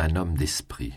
un homme d'esprit.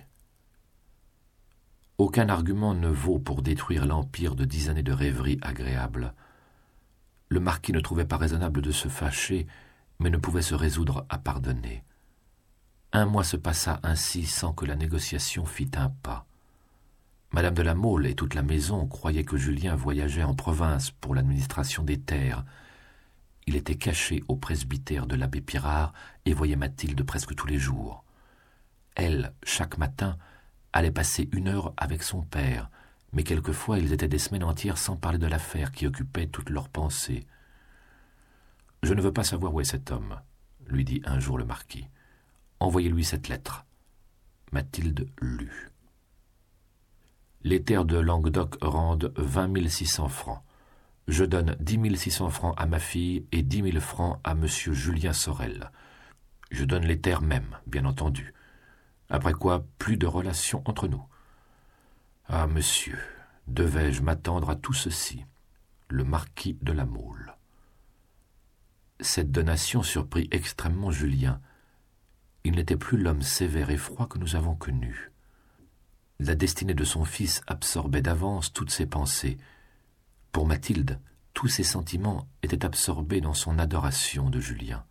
Aucun argument ne vaut pour détruire l'empire de 10 années de rêverie agréable. Le marquis ne trouvait pas raisonnable de se fâcher, mais ne pouvait se résoudre à pardonner. 1 mois se passa ainsi sans que la négociation fît un pas. Madame de la Mole et toute la maison croyaient que Julien voyageait en province pour l'administration des terres. Il était caché au presbytère de l'abbé Pirard et voyait Mathilde presque tous les jours. Elle, chaque matin, allait passer 1 heure avec son père, mais quelquefois ils étaient des semaines entières sans parler de l'affaire qui occupait toutes leurs pensées. « Je ne veux pas savoir où est cet homme, » lui dit un jour le marquis. « Envoyez-lui cette lettre. » Mathilde lut. Les terres de Languedoc rendent 20 600 francs. Je donne 10 600 francs à ma fille et 10 000 francs à monsieur Julien Sorel. Je donne les terres mêmes, bien entendu. Après quoi, plus de relations entre nous. Ah, monsieur, devais-je m'attendre à tout ceci? Le marquis de la Mole. Cette donation surprit extrêmement Julien. Il n'était plus l'homme sévère et froid que nous avons connu. La destinée de son fils absorbait d'avance toutes ses pensées. Pour Mathilde, tous ses sentiments étaient absorbés dans son adoration de Julien.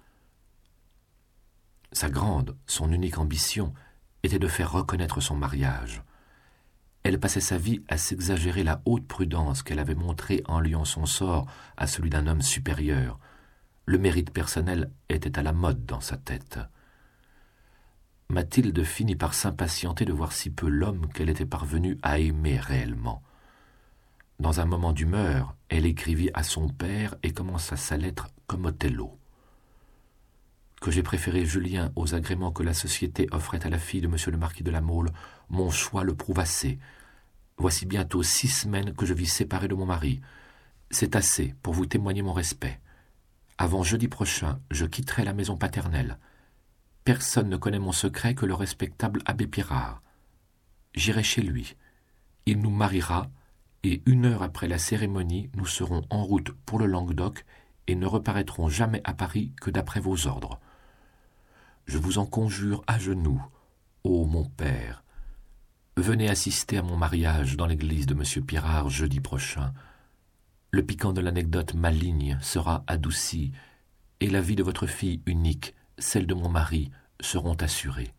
Sa grande, son unique ambition était de faire reconnaître son mariage. Elle passait sa vie à s'exagérer la haute prudence qu'elle avait montrée en liant son sort à celui d'un homme supérieur. Le mérite personnel était à la mode dans sa tête. Mathilde finit par s'impatienter de voir si peu l'homme qu'elle était parvenue à aimer réellement. Dans un moment d'humeur, elle écrivit à son père et commença sa lettre comme Othello. Que j'ai préféré Julien aux agréments que la société offrait à la fille de monsieur le marquis de la Mole, mon choix le prouve assez. Voici bientôt 6 semaines que je vis séparée de mon mari. C'est assez pour vous témoigner mon respect. Avant jeudi prochain, je quitterai la maison paternelle. Personne ne connaît mon secret que le respectable abbé Pirard. J'irai chez lui. Il nous mariera, et 1 heure après la cérémonie, nous serons en route pour le Languedoc et ne reparaîtrons jamais à Paris que d'après vos ordres. Je vous en conjure à genoux, ô mon père. Venez assister à mon mariage dans l'église de monsieur Pirard jeudi prochain. Le piquant de l'anecdote maligne sera adouci, et la vie de votre fille unique, celle de mon mari, seront assurées.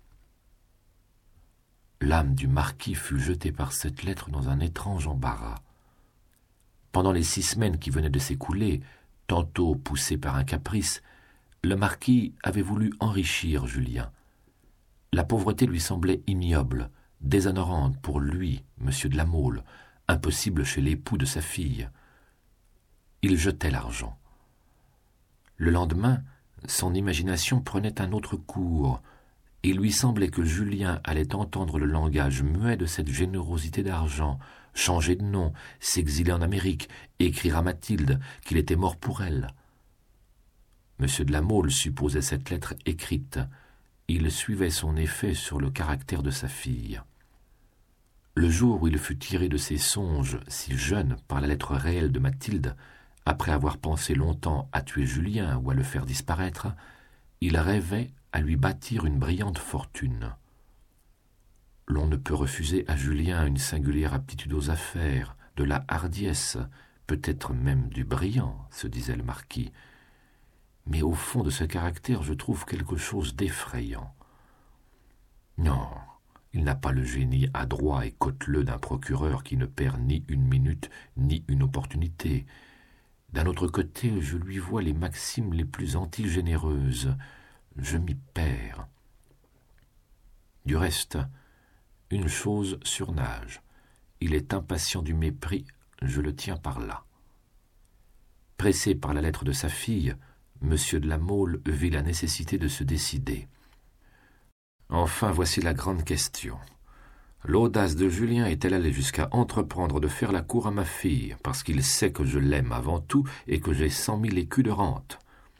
L'âme du marquis fut jetée par cette lettre dans un étrange embarras. Pendant les 6 semaines qui venaient de s'écouler, tantôt poussé par un caprice, le marquis avait voulu enrichir Julien. La pauvreté lui semblait ignoble, déshonorante pour lui, monsieur de la Mole, impossible chez l'époux de sa fille. Il jetait l'argent. Le lendemain, son imagination prenait un autre cours. Il lui semblait que Julien allait entendre le langage muet de cette générosité d'argent, changer de nom, s'exiler en Amérique, écrire à Mathilde qu'il était mort pour elle. Monsieur de la Mole supposait cette lettre écrite. Il suivait son effet sur le caractère de sa fille. Le jour où il fut tiré de ses songes, si jeune, par la lettre réelle de Mathilde, après avoir pensé longtemps à tuer Julien ou à le faire disparaître, il rêvait à lui bâtir une brillante fortune. L'on ne peut refuser à Julien une singulière aptitude aux affaires, de la hardiesse, peut-être même du brillant, se disait le marquis. Mais au fond de ce caractère, je trouve quelque chose d'effrayant. Non, il n'a pas le génie adroit et côteleux d'un procureur qui ne perd ni une minute ni une opportunité. D'un autre côté, je lui vois les maximes les plus antigénéreuses. Je m'y perds. Du reste, une chose surnage. Il est impatient du mépris, je le tiens par là. Pressé par la lettre de sa fille, monsieur de la Mole vit la nécessité de se décider. Enfin, voici la grande question. L'audace de Julien est-elle allée jusqu'à entreprendre de faire la cour à ma fille, parce qu'il sait que je l'aime avant tout et que j'ai 100 000 écus de rente?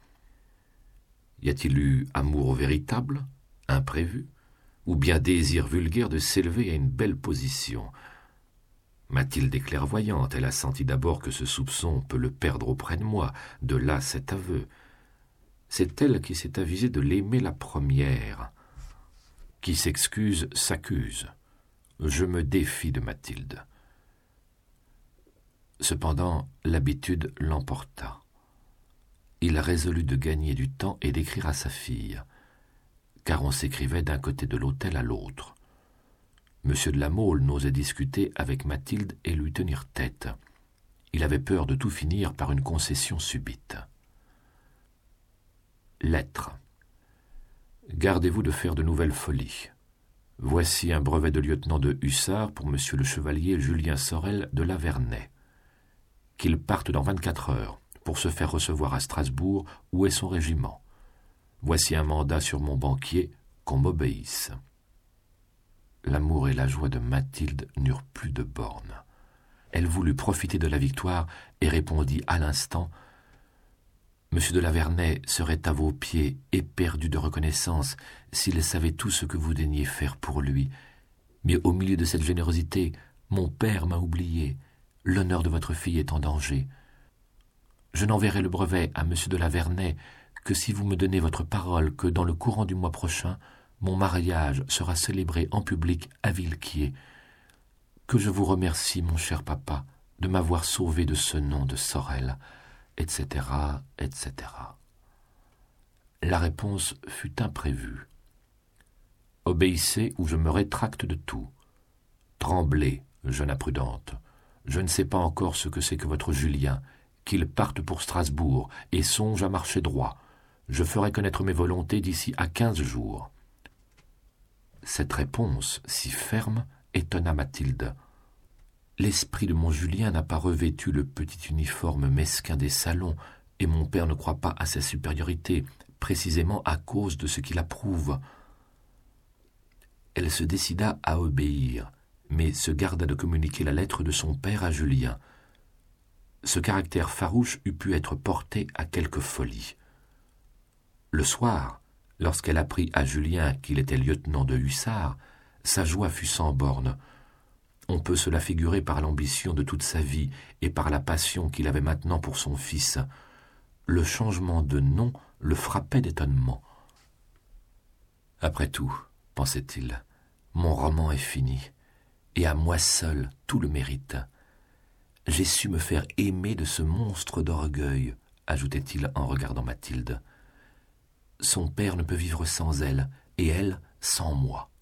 Y a-t-il eu amour véritable, imprévu, ou bien désir vulgaire de s'élever à une belle position? Mathilde est clairvoyante, elle a senti d'abord que ce soupçon peut le perdre auprès de moi, de là cet aveu. C'est elle qui s'est avisée de l'aimer la première. Qui s'excuse s'accuse. Je me défie de Mathilde. Cependant, l'habitude l'emporta. Il résolut de gagner du temps et d'écrire à sa fille, car on s'écrivait d'un côté de l'hôtel à l'autre. Monsieur de La Mole n'osait discuter avec Mathilde et lui tenir tête. Il avait peur de tout finir par une concession subite. Lettre. Gardez-vous de faire de nouvelles folies. Voici un brevet de lieutenant de hussards pour monsieur le chevalier Julien Sorel de La Vernède. Qu'il parte dans 24 heures pour se faire recevoir à Strasbourg où est son régiment. Voici un mandat sur mon banquier, qu'on m'obéisse. L'amour et la joie de Mathilde n'eurent plus de bornes. Elle voulut profiter de la victoire et répondit à l'instant « Monsieur de La Vernède serait à vos pieds, éperdu de reconnaissance, s'il savait tout ce que vous daigniez faire pour lui. Mais au milieu de cette générosité, mon père m'a oublié. L'honneur de votre fille est en danger. Je n'enverrai le brevet à monsieur de La Vernède que si vous me donnez votre parole que dans le courant du mois prochain, mon mariage sera célébré en public à Villequier. Que je vous remercie, mon cher papa, de m'avoir sauvé de ce nom de Sorel, etc., etc. » La réponse fut imprévue. « Obéissez ou je me rétracte de tout. Tremblez, jeune imprudente. Je ne sais pas encore ce que c'est que votre Julien, qu'il parte pour Strasbourg et songe à marcher droit. Je ferai connaître mes volontés d'ici à 15 jours. » Cette réponse, si ferme, étonna Mathilde. L'esprit de mon Julien n'a pas revêtu le petit uniforme mesquin des salons, et mon père ne croit pas à sa supériorité, précisément à cause de ce qu'il approuve. Elle se décida à obéir, mais se garda de communiquer la lettre de son père à Julien. Ce caractère farouche eût pu être porté à quelque folie. Le soir, lorsqu'elle apprit à Julien qu'il était lieutenant de hussards, sa joie fut sans bornes. On peut se la figurer par l'ambition de toute sa vie et par la passion qu'il avait maintenant pour son fils. Le changement de nom le frappait d'étonnement. « Après tout, pensait-il, mon roman est fini, et à moi seul tout le mérite. J'ai su me faire aimer de ce monstre d'orgueil, ajoutait-il en regardant Mathilde. Son père ne peut vivre sans elle, et elle sans moi.